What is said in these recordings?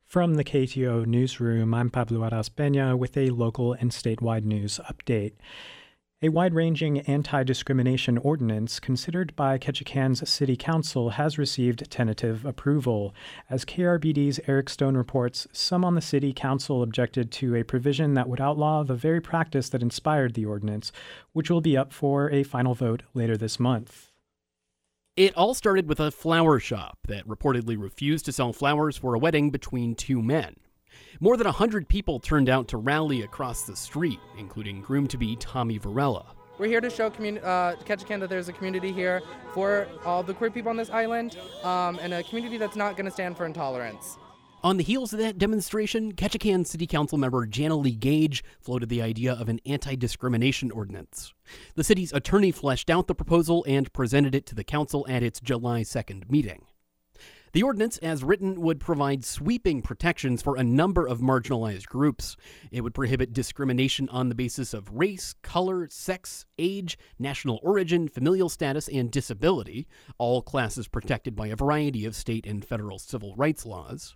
From the KTO newsroom, I'm Pablo Aras-Peña with a local and statewide news update. A wide-ranging anti-discrimination ordinance considered by Ketchikan's City Council has received tentative approval. As KRBD's Eric Stone reports, some on the City Council objected to a provision that would outlaw the very practice that inspired the ordinance, which will be up for a final vote later this month. It all started with a flower shop that reportedly refused to sell flowers for a wedding between two men. More than 100 people turned out to rally across the street, including groom-to-be Tommy Varela. We're here to show Ketchikan that there's a community here for all the queer people on this island, and a community that's not going to stand for intolerance. On the heels of that demonstration, Ketchikan City Council member Jana Lee Gage floated the idea of an anti-discrimination ordinance. The city's attorney fleshed out the proposal and presented it to the council at its July 2nd meeting. The ordinance, as written, would provide sweeping protections for a number of marginalized groups. It would prohibit discrimination on the basis of race, color, sex, age, national origin, familial status, and disability, all classes protected by a variety of state and federal civil rights laws.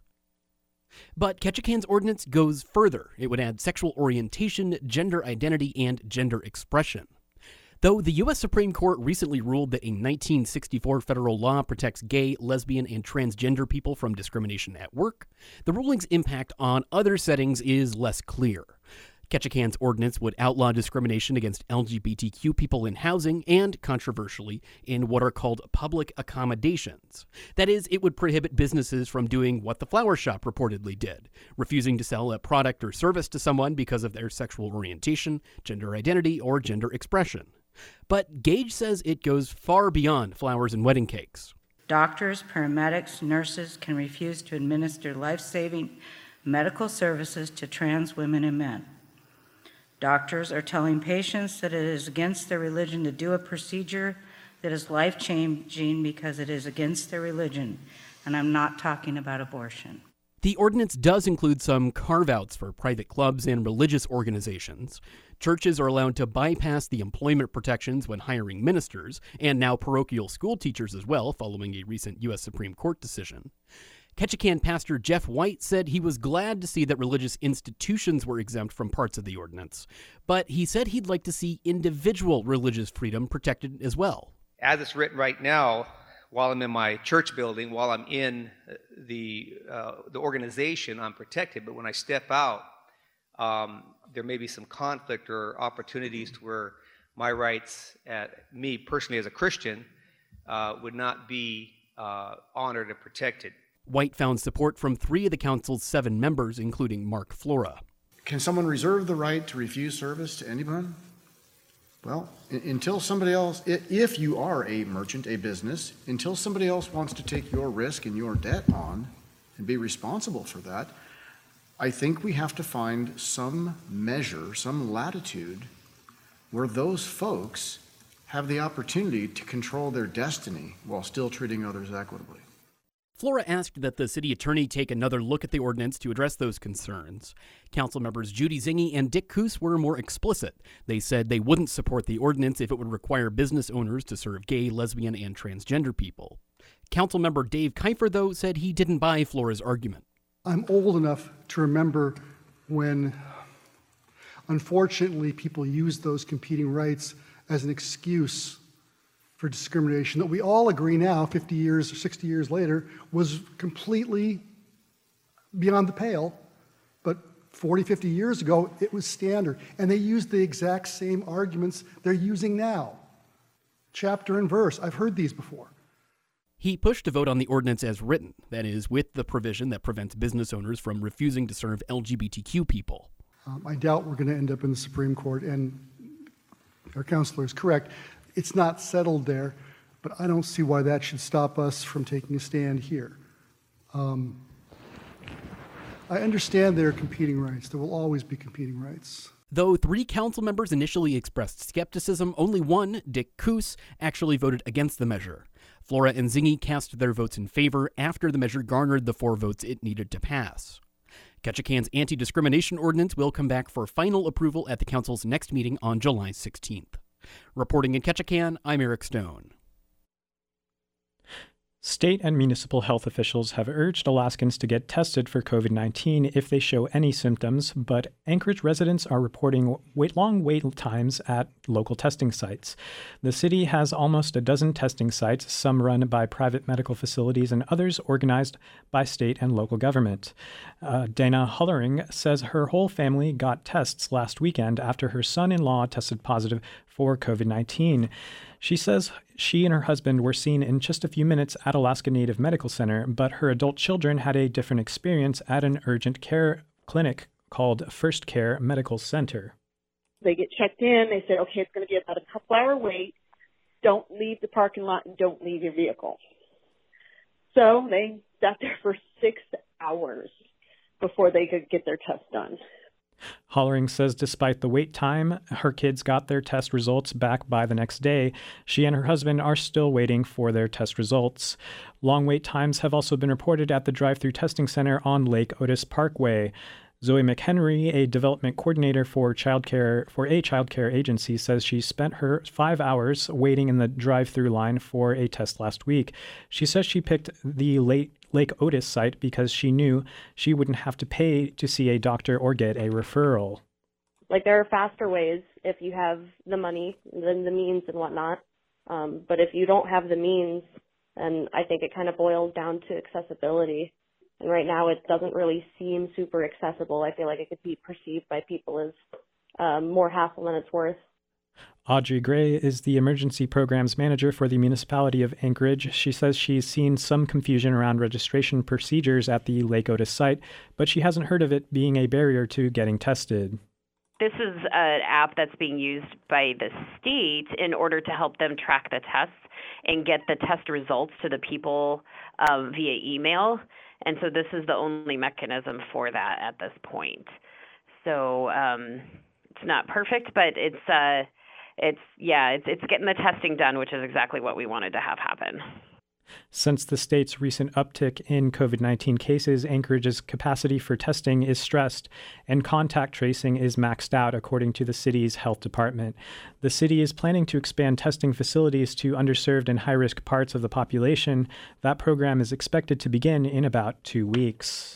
But Ketchikan's ordinance goes further. It would add sexual orientation, gender identity, and gender expression. Though the U.S. Supreme Court recently ruled that a 1964 federal law protects gay, lesbian, and transgender people from discrimination at work, the ruling's impact on other settings is less clear. Ketchikan's ordinance would outlaw discrimination against LGBTQ people in housing and, controversially, in what are called public accommodations. That is, it would prohibit businesses from doing what the flower shop reportedly did, refusing to sell a product or service to someone because of their sexual orientation, gender identity, or gender expression. But Gage says it goes far beyond flowers and wedding cakes. Doctors, paramedics, nurses can refuse to administer life-saving medical services to trans women and men. Doctors are telling patients that it is against their religion to do a procedure that is life-changing because it is against their religion, and I'm not talking about abortion. The ordinance does include some carve-outs for private clubs and religious organizations. Churches are allowed to bypass the employment protections when hiring ministers, and now parochial school teachers as well, following a recent U.S. Supreme Court decision. Ketchikan pastor Jeff White said he was glad to see that religious institutions were exempt from parts of the ordinance, but he said he'd like to see individual religious freedom protected as well. As it's written right now, while I'm in my church building, while I'm in the organization, I'm protected, but when I step out, there may be some conflict or opportunities to where my rights, me personally as a Christian, would not be honored and protected. White found support from 3 of the council's 7 members, including Mark Flora. Can someone reserve the right to refuse service to anyone? Well, until somebody else, if you are a merchant, a business, until somebody else wants to take your risk and your debt on and be responsible for that, I think we have to find some measure, some latitude where those folks have the opportunity to control their destiny while still treating others equitably. Flora asked that the city attorney take another look at the ordinance to address those concerns. Council members Judy Zingy and Dick Coos were more explicit. They said they wouldn't support the ordinance if it would require business owners to serve gay, lesbian, and transgender people. Council member Dave Kiefer, though, said he didn't buy Flora's argument. I'm old enough to remember when, unfortunately, people used those competing rights as an excuse for discrimination that we all agree now, 50 years or 60 years later, was completely beyond the pale. But 40, 50 years ago, it was standard. And they used the exact same arguments they're using now. Chapter and verse. I've heard these before. He pushed to vote on the ordinance as written, that is, with the provision that prevents business owners from refusing to serve LGBTQ people. I doubt we're going to end up in the Supreme Court, and our counselor is correct. It's not settled there, but I don't see why that should stop us from taking a stand here. I understand there are competing rights. There will always be competing rights. Though 3 council members initially expressed skepticism, only one, Dick Coos, actually voted against the measure. Flora and Zingy cast their votes in favor after the measure garnered the 4 votes it needed to pass. Ketchikan's anti-discrimination ordinance will come back for final approval at the council's next meeting on July 16th. Reporting in Ketchikan, I'm Eric Stone. State and municipal health officials have urged Alaskans to get tested for COVID-19 if they show any symptoms, but Anchorage residents are reporting long wait times at local testing sites. The city has almost a dozen testing sites, some run by private medical facilities and others organized by state and local government. Dana Hullering says her whole family got tests last weekend after her son-in-law tested positive for COVID-19. She says she and her husband were seen in just a few minutes at Alaska Native Medical Center, but her adult children had a different experience at an urgent care clinic called First Care Medical Center. They get checked in. They said, okay, it's going to be about a couple-hour wait. Don't leave the parking lot and don't leave your vehicle. So they sat there for 6 hours before they could get their test done. Hollering says despite the wait time, her kids got their test results back by the next day. She and her husband are still waiting for their test results. Long wait times have also been reported at the drive-through testing center on Lake Otis Parkway. Zoe McHenry, a development coordinator for a childcare agency, says she spent her 5 hours waiting in the drive-through line for a test last week. She says she picked the Lake Otis site because she knew she wouldn't have to pay to see a doctor or get a referral. Like, there are faster ways if you have the money, the means and whatnot. But if you don't have the means, then I think it kind of boils down to accessibility. And right now it doesn't really seem super accessible. I feel like it could be perceived by people as more hassle than it's worth. Audrey Gray is the emergency programs manager for the municipality of Anchorage. She says she's seen some confusion around registration procedures at the Lake Otis site, but she hasn't heard of it being a barrier to getting tested. This is an app that's being used by the state in order to help them track the tests and get the test results to the people via email. And so this is the only mechanism for that at this point. So it's not perfect, but it's getting the testing done, which is exactly what we wanted to have happen. Since the state's recent uptick in COVID-19 cases, Anchorage's capacity for testing is stressed, and contact tracing is maxed out, according to the city's health department. The city is planning to expand testing facilities to underserved and high-risk parts of the population. That program is expected to begin in about 2 weeks.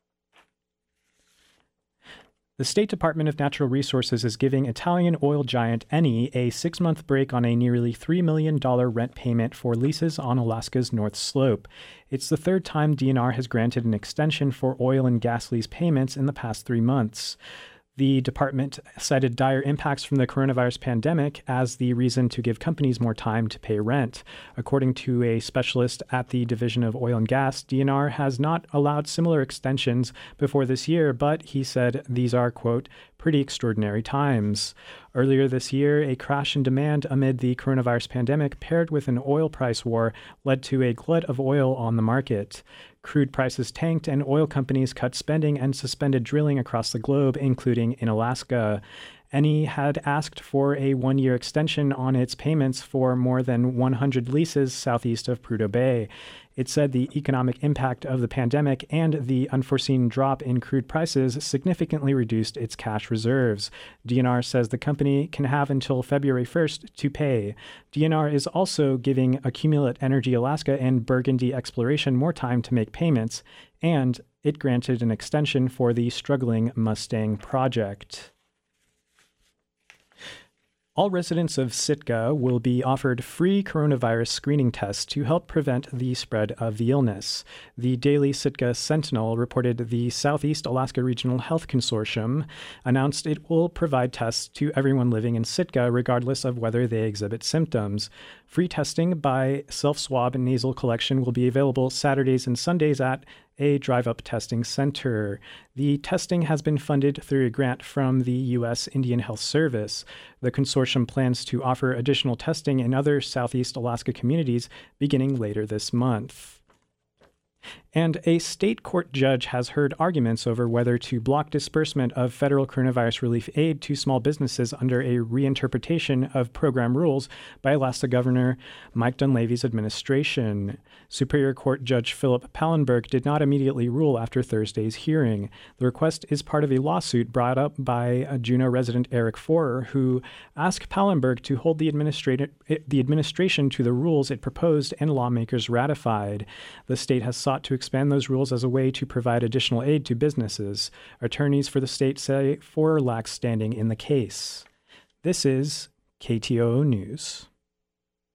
The State Department of Natural Resources is giving Italian oil giant Eni a 6-month break on a nearly $3 million rent payment for leases on Alaska's North Slope. It's the third time DNR has granted an extension for oil and gas lease payments in the past 3 months. The department cited dire impacts from the coronavirus pandemic as the reason to give companies more time to pay rent. According to a specialist at the Division of Oil and Gas, DNR has not allowed similar extensions before this year, but he said these are, quote, pretty extraordinary times. Earlier this year, a crash in demand amid the coronavirus pandemic paired with an oil price war led to a glut of oil on the market. Crude prices tanked and oil companies cut spending and suspended drilling across the globe, including in Alaska. Eni had asked for a 1-year extension on its payments for more than 100 leases southeast of Prudhoe Bay. It said the economic impact of the pandemic and the unforeseen drop in crude prices significantly reduced its cash reserves. DNR says the company can have until February 1st to pay. DNR is also giving Accumulate Energy Alaska and Burgundy Exploration more time to make payments, and it granted an extension for the struggling Mustang project. All residents of Sitka will be offered free coronavirus screening tests to help prevent the spread of the illness. The Daily Sitka Sentinel reported the Southeast Alaska Regional Health Consortium announced it will provide tests to everyone living in Sitka regardless of whether they exhibit symptoms. Free testing by self-swab and nasal collection will be available Saturdays and Sundays at a drive-up testing center. The testing has been funded through a grant from the U.S. Indian Health Service. The consortium plans to offer additional testing in other Southeast Alaska communities beginning later this month. And a state court judge has heard arguments over whether to block disbursement of federal coronavirus relief aid to small businesses under a reinterpretation of program rules by Alaska Governor Mike Dunleavy's administration. Superior Court Judge Philip Pallenberg did not immediately rule after Thursday's hearing. The request is part of a lawsuit brought up by Juneau resident Eric Forer, who asked Pallenberg to hold the administration to the rules it proposed and lawmakers ratified. The state has sought to expand those rules as a way to provide additional aid to businesses. Attorneys for the state say Forer lacks standing in the case. This is KTOO News.